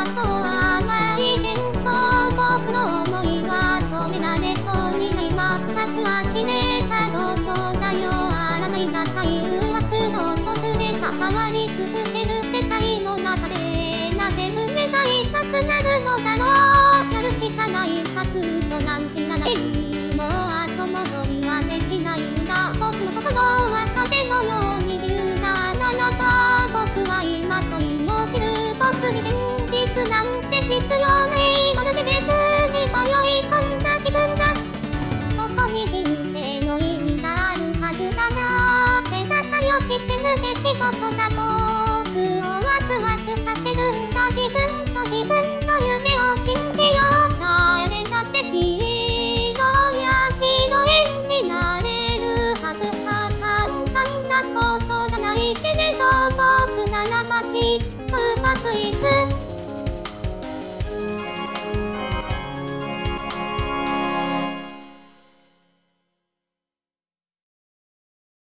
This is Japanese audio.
はそう甘いけど、僕の想いは止められそうにない。全く呆れたことだよ。あらないなさい誘惑の一つで関わり続ける世界の中で、なぜ胸が痛くなるのだろう。やるしかないか、ずっとなんてならない。もう後戻りはできないんだ。僕の心は風のように言うんだ。ならば僕は今問いを知る。僕に現実なんて必要ない。まるで別に迷い込んだ気分だ。ここに人生の意味があるはずだな。手ださよして抜けて